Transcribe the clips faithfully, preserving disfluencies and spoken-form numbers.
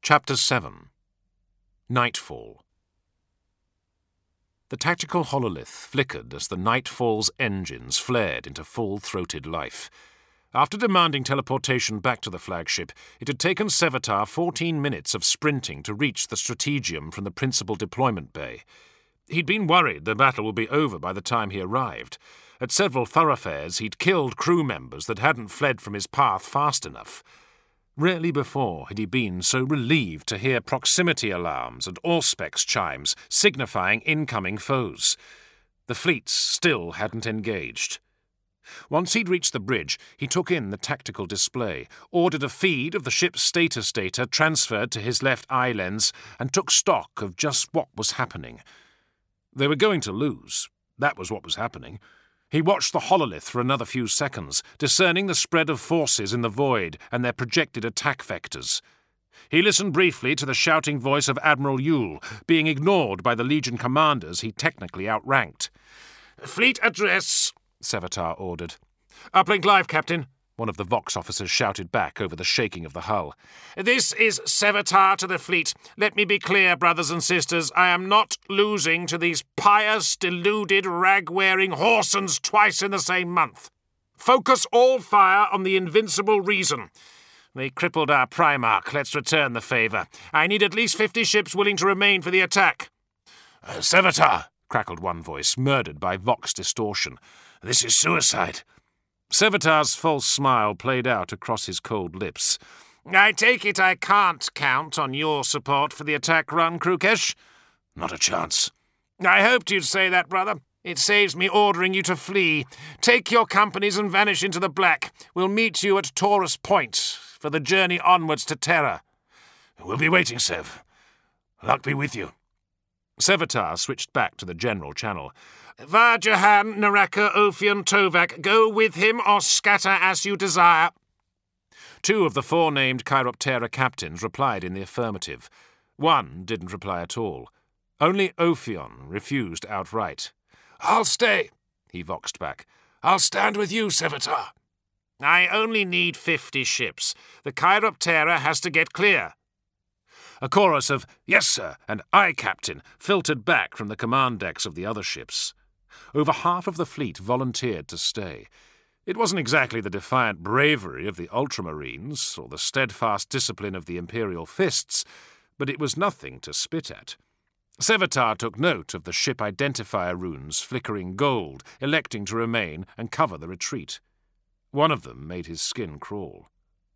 Chapter seven. Nightfall. The tactical hololith flickered as the Nightfall's engines flared into full-throated life. After demanding teleportation back to the flagship, it had taken Sevatar fourteen minutes of sprinting to reach the Strategium from the principal deployment bay. He'd been worried the battle would be over by the time he arrived. At several thoroughfares, he'd killed crew members that hadn't fled from his path fast enough. Rarely before had he been so relieved to hear proximity alarms and Auspex chimes signifying incoming foes. The fleets still hadn't engaged. Once he'd reached the bridge, he took in the tactical display, ordered a feed of the ship's status data transferred to his left eye lens, and took stock of just what was happening. They were going to lose. That was what was happening. He watched the hololith for another few seconds, discerning the spread of forces in the void and their projected attack vectors. He listened briefly to the shouting voice of Admiral Yule, being ignored by the Legion commanders he technically outranked. "Fleet address," Sevatar ordered. "Uplink live, Captain," one of the Vox officers shouted back over the shaking of the hull. "This is Sevatar to the fleet. Let me be clear, brothers and sisters. I am not losing to these pious, deluded, rag-wearing Horsons twice in the same month. Focus all fire on the invincible reason. They crippled our Primarch. Let's return the favour. I need at least fifty ships willing to remain for the attack." Uh, "Sevatar," crackled one voice, murdered by Vox distortion. "This is suicide." Sevatar's false smile played out across his cold lips. "I take it I can't count on your support for the attack run, Krukesh?" "Not a chance." "I hoped you'd say that, brother. It saves me ordering you to flee. Take your companies and vanish into the black. We'll meet you at Taurus Point for the journey onwards to Terra." "We'll be waiting, Sev. Luck be with you." Sevatar switched back to the general channel. "Varjahan, Naraka, Ophion, Tovak, go with him or scatter as you desire." Two of the four named Chiroptera captains replied in the affirmative. One didn't reply at all. Only Ophion refused outright. "I'll stay," he voxed back. "I'll stand with you, Sevatar." "I only need fifty ships. The Chiroptera has to get clear." A chorus of "Yes, sir," and "Aye, Captain," filtered back from the command decks of the other ships. Over half of the fleet volunteered to stay. It wasn't exactly the defiant bravery of the Ultramarines or the steadfast discipline of the Imperial Fists, but it was nothing to spit at. Sevatar took note of the ship identifier runes flickering gold, electing to remain and cover the retreat. One of them made his skin crawl.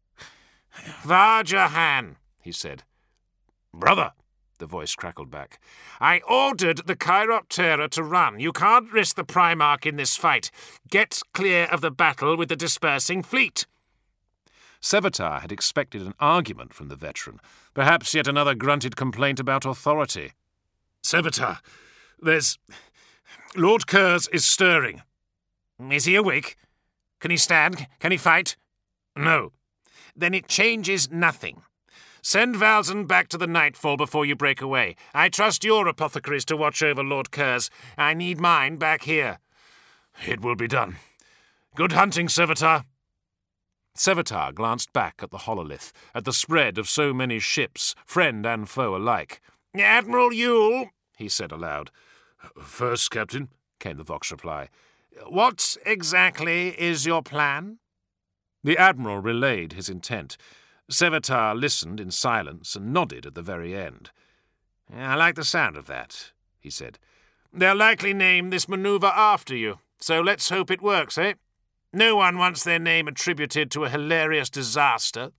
"Varjahan," he said. "Brother," the voice crackled back, "I ordered the Chiroptera to run. You can't risk the Primarch in this fight. Get clear of the battle with the dispersing fleet." Sevatar had expected an argument from the veteran, perhaps yet another grunted complaint about authority. "Sevatar, there's... Lord Kurz is stirring." "Is he awake? Can he stand? Can he fight?" "No." "Then it changes nothing. Send Valzen back to the Nightfall before you break away. I trust your apothecaries to watch over Lord Kurz. I need mine back here." "It will be done. Good hunting, Sevatar." Sevatar glanced back at the hololith, at the spread of so many ships, friend and foe alike. "Admiral Yule," he said aloud. "First, Captain," came the Vox reply. "What exactly is your plan?" The Admiral relayed his intent. Sevatar listened in silence and nodded at the very end. "I like the sound of that," he said. "They'll likely name this manoeuvre after you, so let's hope it works, eh? No one wants their name attributed to a hilarious disaster."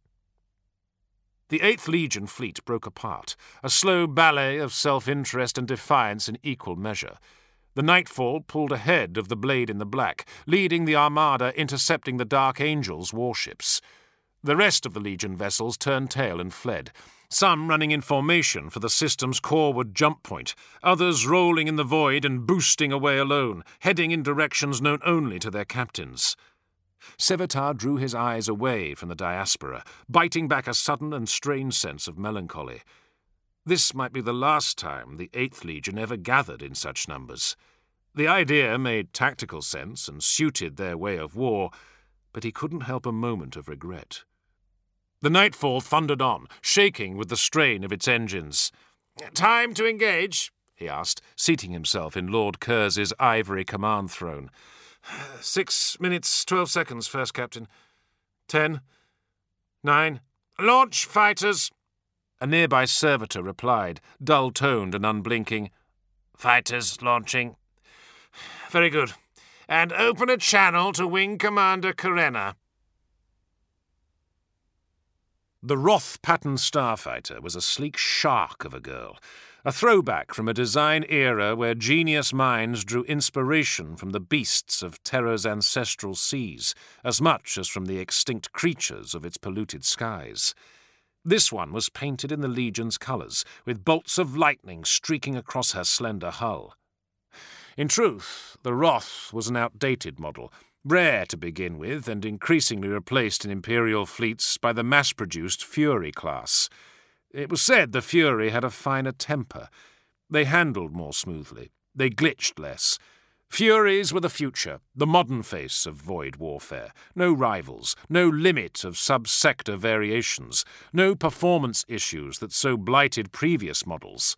The Eighth Legion fleet broke apart, a slow ballet of self-interest and defiance in equal measure. The Nightfall pulled ahead of the Blade in the Black, leading the Armada intercepting the Dark Angel's warships. The rest of the Legion vessels turned tail and fled, some running in formation for the system's coreward jump point, others rolling in the void and boosting away alone, heading in directions known only to their captains. Sevatar drew his eyes away from the diaspora, biting back a sudden and strange sense of melancholy. This might be the last time the Eighth Legion ever gathered in such numbers. The idea made tactical sense and suited their way of war, but he couldn't help a moment of regret. The Nightfall thundered on, shaking with the strain of its engines. "Time to engage?" he asked, seating himself in Lord Kers's ivory command throne. Six minutes, twelve seconds, First Captain. Ten. Nine. Launch, fighters!" A nearby servitor replied, dull-toned and unblinking. "Fighters launching." "Very good. And open a channel to Wing Commander Karenna." The Roth-Patton Starfighter was a sleek shark of a girl, a throwback from a design era where genius minds drew inspiration from the beasts of Terra's ancestral seas, as much as from the extinct creatures of its polluted skies. This one was painted in the Legion's colours, with bolts of lightning streaking across her slender hull. In truth, the Roth was an outdated model, rare to begin with and increasingly replaced in Imperial fleets by the mass-produced Fury class. It was said the Fury had a finer temper. They handled more smoothly. They glitched less. Furies were the future, the modern face of void warfare. No rivals, no limit of sub-sector variations, no performance issues that so blighted previous models.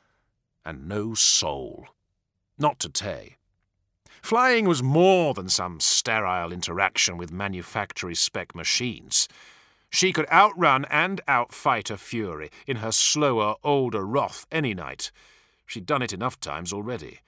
And no soul. Not to Tay. Flying was more than some sterile interaction with manufactory-spec machines. She could outrun and outfight a Fury in her slower, older Roth any night. She'd done it enough times already.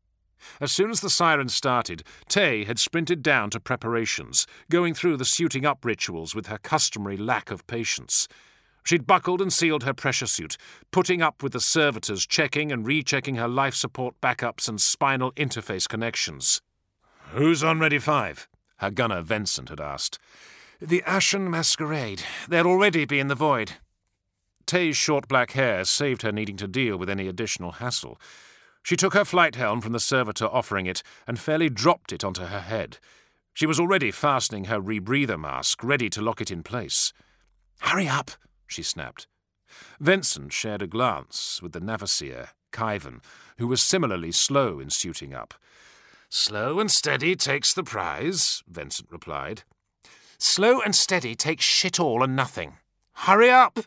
As soon as the siren started, Tay had sprinted down to preparations, going through the suiting-up rituals with her customary lack of patience. She'd buckled and sealed her pressure suit, putting up with the servitors checking and rechecking her life support backups and spinal interface connections. "Who's on Ready Five?" her gunner Vincent had asked. "The Ashen Masquerade. They'll already be in the void." Tay's short black hair saved her needing to deal with any additional hassle. She took her flight helm from the servitor offering it and fairly dropped it onto her head. She was already fastening her rebreather mask, ready to lock it in place. "Hurry up!" she snapped. Vincent shared a glance with the Navasier, Kyvan, who was similarly slow in suiting up. "Slow and steady takes the prize," Vincent replied. "Slow and steady takes shit all and nothing. Hurry up!"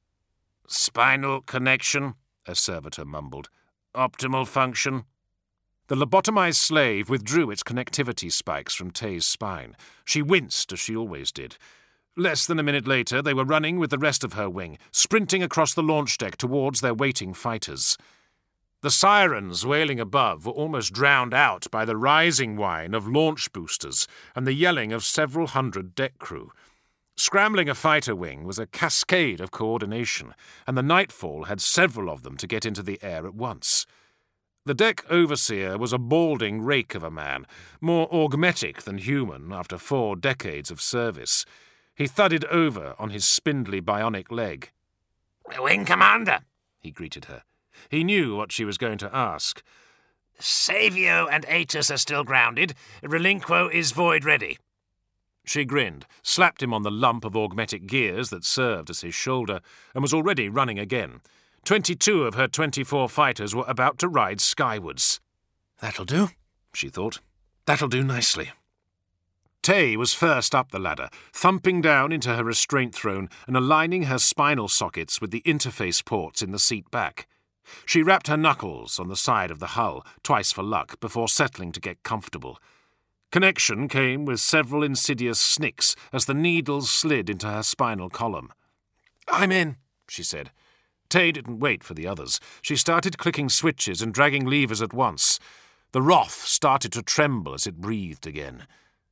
"Spinal connection," a servitor mumbled. "Optimal function." The lobotomized slave withdrew its connectivity spikes from Tay's spine. She winced, as she always did. Less than a minute later, they were running with the rest of her wing, sprinting across the launch deck towards their waiting fighters. The sirens wailing above were almost drowned out by the rising whine of launch boosters and the yelling of several hundred deck crew. Scrambling a fighter wing was a cascade of coordination, and the Nightfall had several of them to get into the air at once. The deck overseer was a balding rake of a man, more augmetic than human after four decades of service. He thudded over on his spindly bionic leg. "Wing Commander," he greeted her. He knew what she was going to ask. "Savio and Atus are still grounded. Relinquo is void-ready." She grinned, slapped him on the lump of augmetic gears that served as his shoulder, and was already running again. Twenty-two of her twenty-four fighters were about to ride skywards. "That'll do," she thought. "That'll do nicely." Tay was first up the ladder, thumping down into her restraint throne and aligning her spinal sockets with the interface ports in the seat back. She rapped her knuckles on the side of the hull, twice for luck, before settling to get comfortable. Connection came with several insidious snicks as the needles slid into her spinal column. "I'm in," she said. Tay didn't wait for the others. She started clicking switches and dragging levers at once. The Roth started to tremble as it breathed again.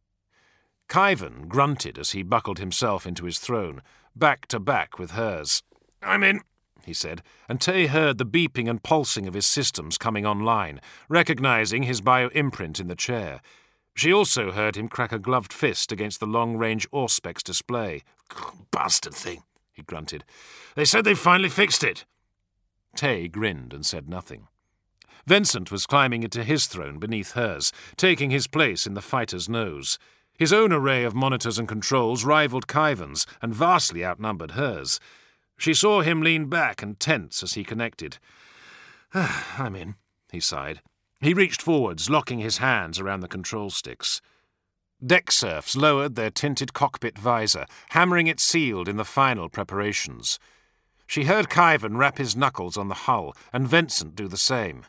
Kyvan grunted as he buckled himself into his throne, back to back with hers. "I'm in," he said, and Tay heard the beeping and pulsing of his systems coming online, recognizing his bio-imprint in the chair. She also heard him crack a gloved fist against the long-range Auspex display. "Bastard thing," he grunted. "They said they finally fixed it." Tay grinned and said nothing. Vincent was climbing into his throne beneath hers, taking his place in the fighter's nose. His own array of monitors and controls rivaled Kyvan's and vastly outnumbered hers. She saw him lean back and tense as he connected. "I'm in," he sighed. He reached forwards, locking his hands around the control sticks. Deck serfs lowered their tinted cockpit visor, hammering it sealed in the final preparations. She heard Khyven rap his knuckles on the hull, and Vincent do the same.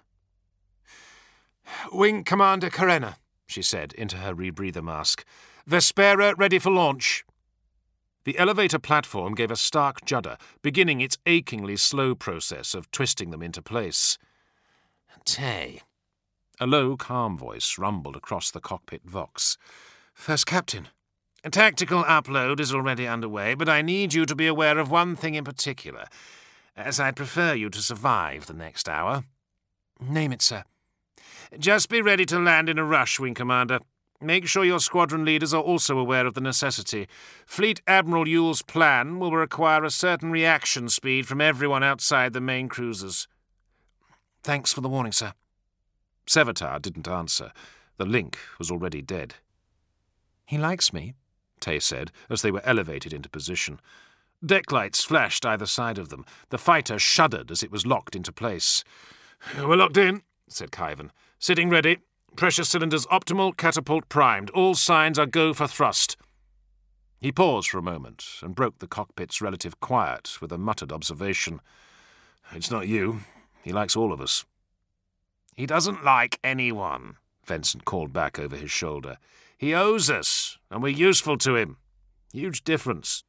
"Wing Commander Karenna," she said into her rebreather mask. "Vespera ready for launch." The elevator platform gave a stark judder, beginning its achingly slow process of twisting them into place. "Tay." A low, calm voice rumbled across the cockpit vox. "First Captain, a tactical upload is already underway, but I need you to be aware of one thing in particular, as I'd prefer you to survive the next hour." "Name it, sir." "Just be ready to land in a rush, Wing Commander. Make sure your squadron leaders are also aware of the necessity. Fleet Admiral Yule's plan will require a certain reaction speed from everyone outside the main cruisers." "Thanks for the warning, sir." Sevatar didn't answer. The link was already dead. "He likes me," Tay said, as they were elevated into position. Deck lights flashed either side of them. The fighter shuddered as it was locked into place. "We're locked in," said Khyven. "Sitting ready. Pressure cylinders optimal, catapult primed. All signs are go for thrust." He paused for a moment and broke the cockpit's relative quiet with a muttered observation. "It's not you. He likes all of us." "He doesn't like anyone," Vincent called back over his shoulder. "He owes us, and we're useful to him. Huge difference."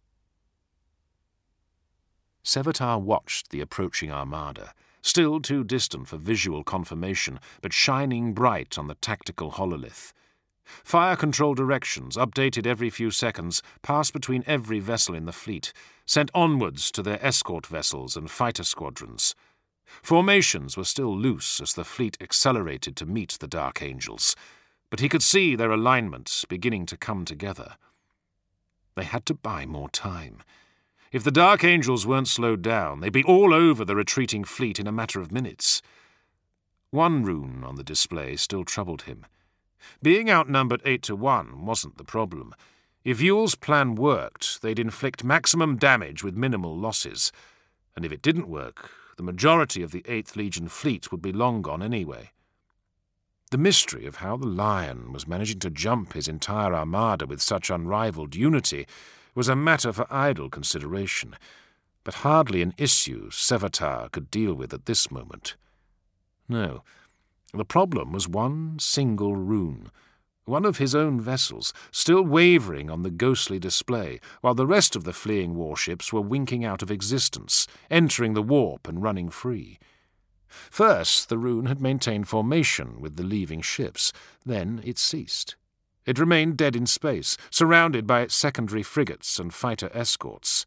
Sevatar watched the approaching armada, still too distant for visual confirmation, but shining bright on the tactical hololith. Fire control directions, updated every few seconds, passed between every vessel in the fleet, sent onwards to their escort vessels and fighter squadrons. Formations were still loose as the fleet accelerated to meet the Dark Angels, but he could see their alignment beginning to come together. They had to buy more time. If the Dark Angels weren't slowed down, they'd be all over the retreating fleet in a matter of minutes. One rune on the display still troubled him. Being outnumbered eight to one wasn't the problem. If Yule's plan worked, they'd inflict maximum damage with minimal losses. And if it didn't work, the majority of the eighth Legion fleet would be long gone anyway. The mystery of how the Lion was managing to jump his entire armada with such unrivalled unity was a matter for idle consideration, but hardly an issue Sevatar could deal with at this moment. No, the problem was one single rune, one of his own vessels, still wavering on the ghostly display, while the rest of the fleeing warships were winking out of existence, entering the warp and running free. First, the rune had maintained formation with the leaving ships. Then it ceased. It remained dead in space, surrounded by its secondary frigates and fighter escorts.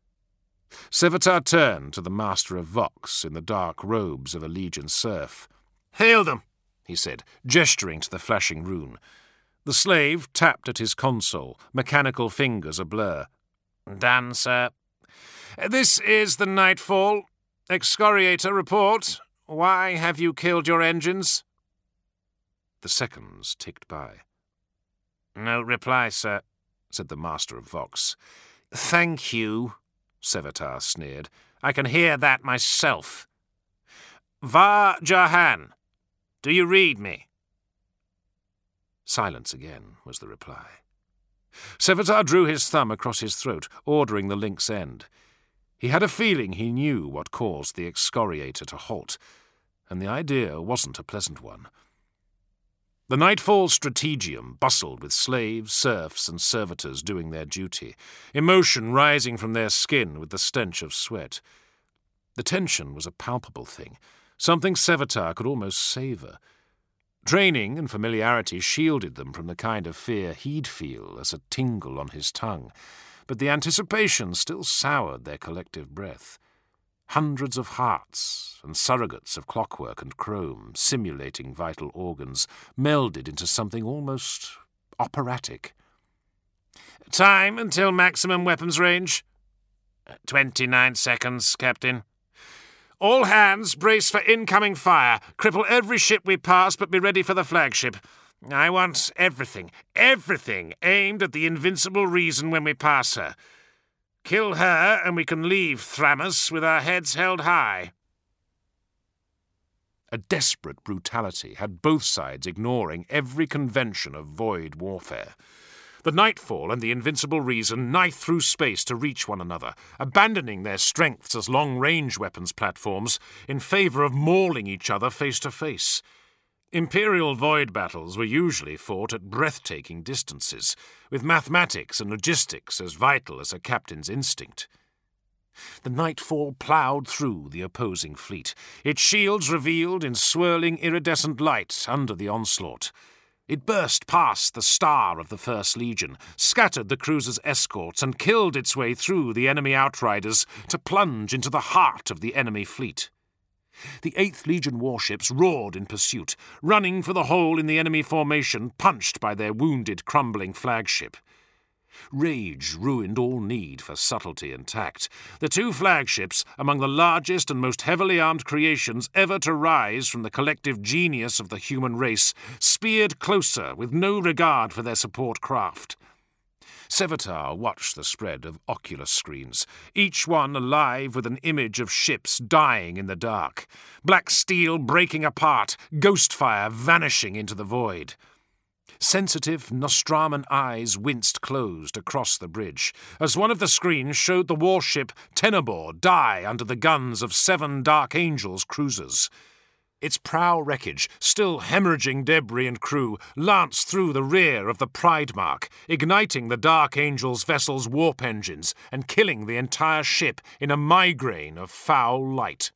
Sevatar turned to the Master of Vox in the dark robes of a Legion serf. "Hail them," he said, gesturing to the flashing rune. The slave tapped at his console, mechanical fingers ablur. "Done, sir." "This is the Nightfall. Excoriator, report. Why have you killed your engines?" The seconds ticked by. "No reply, sir," said the Master of Vox. "Thank you," Sevatar sneered. "I can hear that myself. Va Jahan, do you read me?" Silence again was the reply. Sevatar drew his thumb across his throat, ordering the link's end. He had a feeling he knew what caused the excoriator to halt, and the idea wasn't a pleasant one. The Nightfall Strategium bustled with slaves, serfs, and servitors doing their duty, emotion rising from their skin with the stench of sweat. The tension was a palpable thing, something Sevatar could almost savour. Training and familiarity shielded them from the kind of fear he'd feel as a tingle on his tongue, but the anticipation still soured their collective breath. Hundreds of hearts and surrogates of clockwork and chrome, simulating vital organs, melded into something almost operatic. "Time until maximum weapons range?" Twenty-nine seconds, Captain." "All hands brace for incoming fire. Cripple every ship we pass, but be ready for the flagship. I want everything, everything aimed at the invincible Reason when we pass her. Kill her, and we can leave Thramus with our heads held high." A desperate brutality had both sides ignoring every convention of void warfare. The Nightfall and the Invincible Reason knifed through space to reach one another, abandoning their strengths as long-range weapons platforms in favour of mauling each other face to face. Imperial void battles were usually fought at breathtaking distances, with mathematics and logistics as vital as a captain's instinct. The Nightfall ploughed through the opposing fleet, its shields revealed in swirling iridescent light under the onslaught. It burst past the star of the First Legion, scattered the cruiser's escorts, and killed its way through the enemy outriders to plunge into the heart of the enemy fleet. The Eighth Legion warships roared in pursuit, running for the hole in the enemy formation punched by their wounded, crumbling flagship. Rage ruined all need for subtlety and tact. The two flagships, among the largest and most heavily armed creations ever to rise from the collective genius of the human race, speared closer with no regard for their support craft. Sevatar watched the spread of oculus screens, each one alive with an image of ships dying in the dark, black steel breaking apart, ghost fire vanishing into the void. Sensitive Nostraman eyes winced closed across the bridge, as one of the screens showed the warship Tenebor die under the guns of seven Dark Angels cruisers. Its prow wreckage, still hemorrhaging debris and crew, lanced through the rear of the Pride Mark, igniting the Dark Angels' vessel's warp engines and killing the entire ship in a migraine of foul light.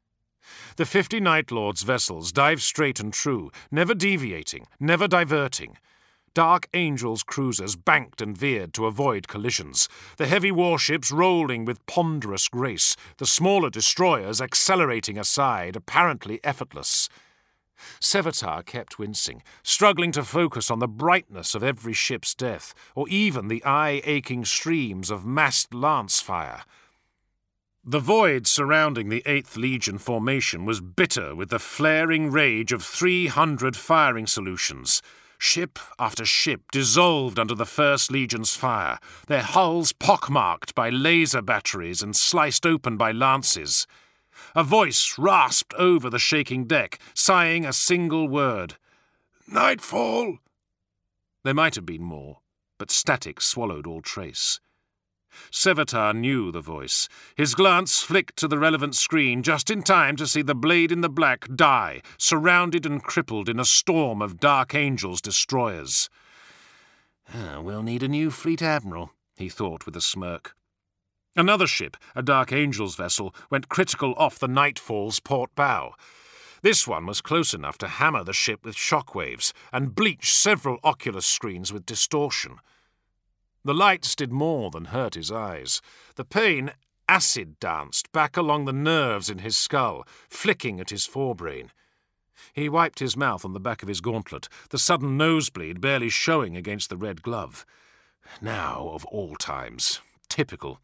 The fifty Night Lords' vessels dived straight and true, never deviating, never diverting. Dark Angels' cruisers banked and veered to avoid collisions, the heavy warships rolling with ponderous grace, the smaller destroyers accelerating aside, apparently effortless. Sevatar kept wincing, struggling to focus on the brightness of every ship's death, or even the eye-aching streams of massed lance fire. The void surrounding the Eighth Legion formation was bitter with the flaring rage of three hundred firing solutions. Ship after ship dissolved under the First Legion's fire, their hulls pockmarked by laser batteries and sliced open by lances. A voice rasped over the shaking deck, sighing a single word. "Nightfall!" There might have been more, but static swallowed all trace. Sevatar knew the voice. His glance flicked to the relevant screen just in time to see the Blade in the Black die, surrounded and crippled in a storm of Dark Angels' destroyers. Ah, we'll need a new fleet admiral, he thought with a smirk. Another ship, a Dark Angels vessel, went critical off the Nightfall's port bow. This one was close enough to hammer the ship with shockwaves and bleach several oculus screens with distortion. The lights did more than hurt his eyes. The pain acid-danced back along the nerves in his skull, flicking at his forebrain. He wiped his mouth on the back of his gauntlet, the sudden nosebleed barely showing against the red glove. Now, of all times. Typical.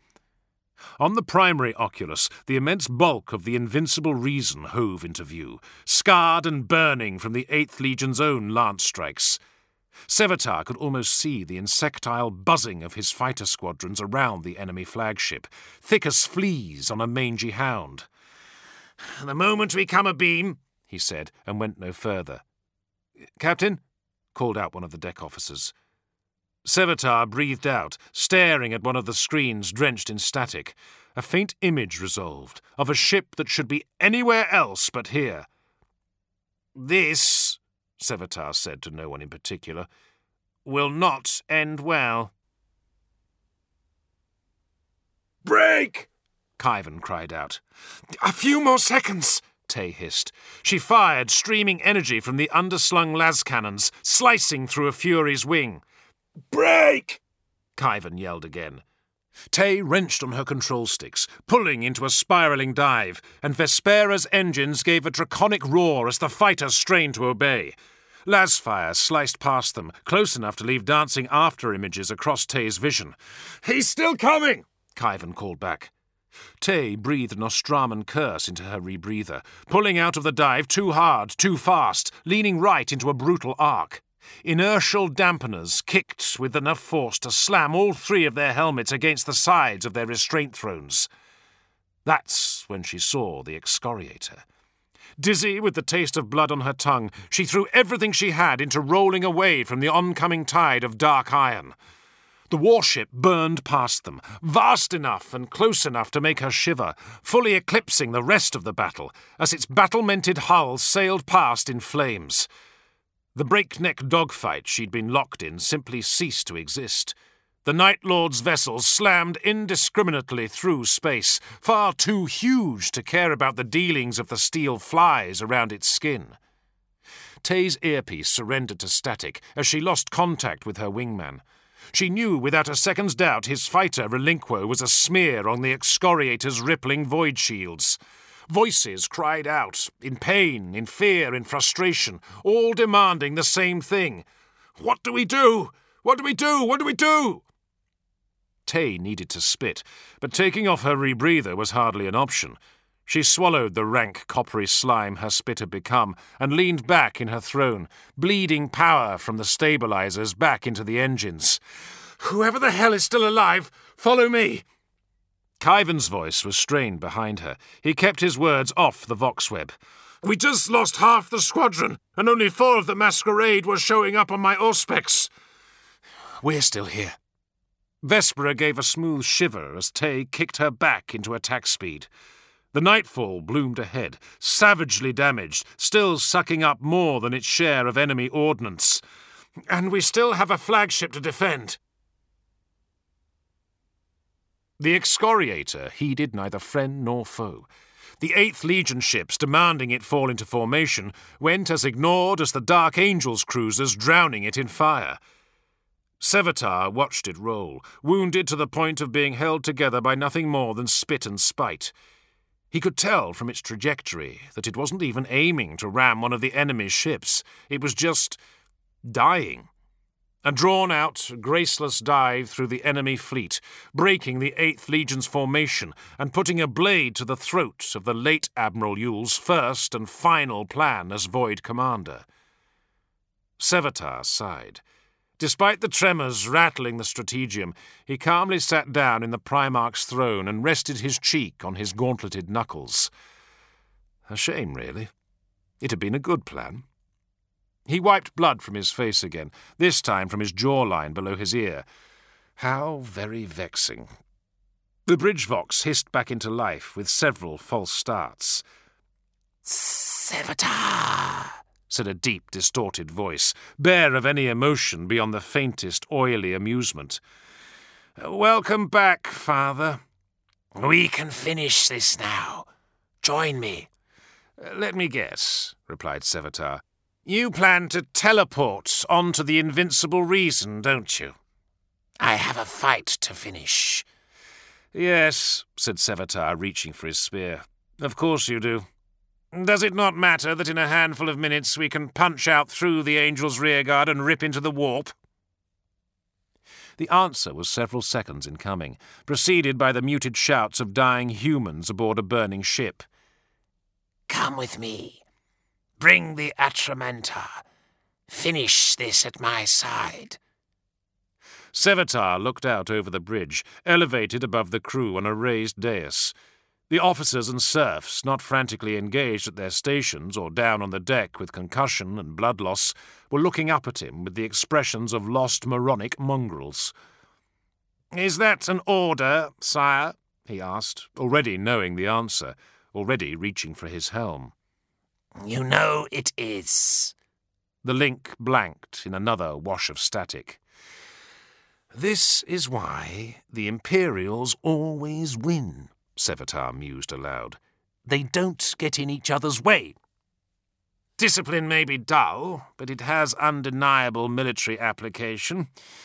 On the primary oculus, the immense bulk of the Invincible Reason hove into view, scarred and burning from the Eighth Legion's own lance strikes. Sevatar could almost see the insectile buzzing of his fighter squadrons around the enemy flagship, thick as fleas on a mangy hound. "The moment we come abeam," he said, and went no further. "Captain?" called out one of the deck officers. Sevatar breathed out, staring at one of the screens drenched in static. A faint image resolved, of a ship that should be anywhere else but here. "This," Sevatar said to no one in particular, "will not end well." "Break!" Khyven cried out. "A few more seconds," Tay hissed. She fired streaming energy from the underslung las cannons, slicing through a Fury's wing. "Break!" Khyven yelled again. Tay wrenched on her control sticks, pulling into a spiralling dive, and Vespera's engines gave a draconic roar as the fighters strained to obey. Lasfire sliced past them, close enough to leave dancing after-images across Tay's vision. "He's still coming!" Khyven called back. Tay breathed an Nostraman curse into her rebreather, pulling out of the dive too hard, too fast, leaning right into a brutal arc. Inertial dampeners kicked with enough force to slam all three of their helmets against the sides of their restraint thrones. That's when she saw the excoriator. Dizzy with the taste of blood on her tongue, she threw everything she had into rolling away from the oncoming tide of dark iron. The warship burned past them, vast enough and close enough to make her shiver, fully eclipsing the rest of the battle, as its battlemented hull sailed past in flames. The breakneck dogfight she'd been locked in simply ceased to exist. The Night Lord's vessels slammed indiscriminately through space, far too huge to care about the dealings of the steel flies around its skin. Tay's earpiece surrendered to static as she lost contact with her wingman. She knew without a second's doubt his fighter, Relinquo, was a smear on the excoriator's rippling void shields. Voices cried out, in pain, in fear, in frustration, all demanding the same thing. "What do we do? What do we do? What do we do?" Tay needed to spit, but taking off her rebreather was hardly an option. She swallowed the rank, coppery slime her spit had become and leaned back in her throne, bleeding power from the stabilizers back into the engines. "Whoever the hell is still alive, follow me!" Kyvan's voice was strained behind her. He kept his words off the voxweb. "We just lost half the squadron, and only four of the masquerade were showing up on my Auspex." "We're still here." Vespera gave a smooth shiver as Tay kicked her back into attack speed. The Nightfall bloomed ahead, savagely damaged, still sucking up more than its share of enemy ordnance. "And we still have a flagship to defend." The excoriator heeded neither friend nor foe. The Eighth Legion ships, demanding it fall into formation, went as ignored as the Dark Angel's cruisers, drowning it in fire. Sevatar watched it roll, wounded to the point of being held together by nothing more than spit and spite. He could tell from its trajectory that it wasn't even aiming to ram one of the enemy's ships. It was just dying. A drawn-out, graceless dive through the enemy fleet, breaking the Eighth Legion's formation and putting a blade to the throat of the late Admiral Yule's first and final plan as Void Commander. Sevatar sighed. Despite the tremors rattling the strategium, he calmly sat down in the Primarch's throne and rested his cheek on his gauntleted knuckles. A shame, really. It had been a good plan. He wiped blood from his face again, this time from his jawline below his ear. How very vexing. The Bridgevox hissed back into life with several false starts. "Sevatar!" said a deep, distorted voice, bare of any emotion beyond the faintest oily amusement. "Welcome back, Father." "We can finish this now. Join me." "Let me guess," replied Sevatar. "You plan to teleport onto the Invincible Reason, don't you?" "I have a fight to finish." "Yes," said Sevatar, reaching for his spear. "Of course you do. Does it not matter that in a handful of minutes we can punch out through the Angel's rearguard and rip into the warp?" The answer was several seconds in coming, preceded by the muted shouts of dying humans aboard a burning ship. "Come with me. Bring the Atramentar. Finish this at my side." Sevatar looked out over the bridge, elevated above the crew on a raised dais. The officers and serfs, not frantically engaged at their stations or down on the deck with concussion and blood loss, were looking up at him with the expressions of lost moronic mongrels. "Is that an order, sire?" he asked, already knowing the answer, already reaching for his helm. "You know it is." The link blanked in another wash of static. "This is why the Imperials always win," Sevatar mused aloud. "They don't get in each other's way. Discipline may be dull, but it has undeniable military application.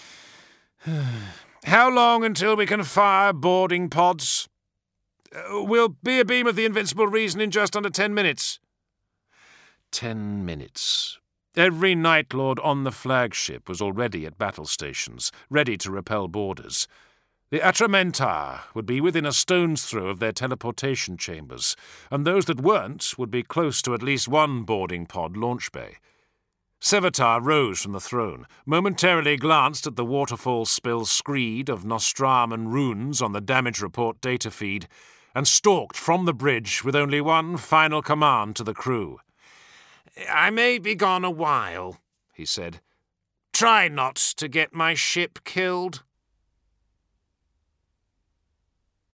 How long until we can fire boarding pods?" Uh, "we'll be a beam of the Invincible Reason in just under ten minutes." Ten minutes. Every Night Lord on the flagship was already at battle stations, ready to repel boarders. The Atramentar would be within a stone's throw of their teleportation chambers, and those that weren't would be close to at least one boarding pod launch bay. Sevatar rose from the throne, momentarily glanced at the waterfall spill screed of Nostraman runes on the damage report data feed, and stalked from the bridge with only one final command to the crew. "I may be gone a while," he said. "Try not to get my ship killed."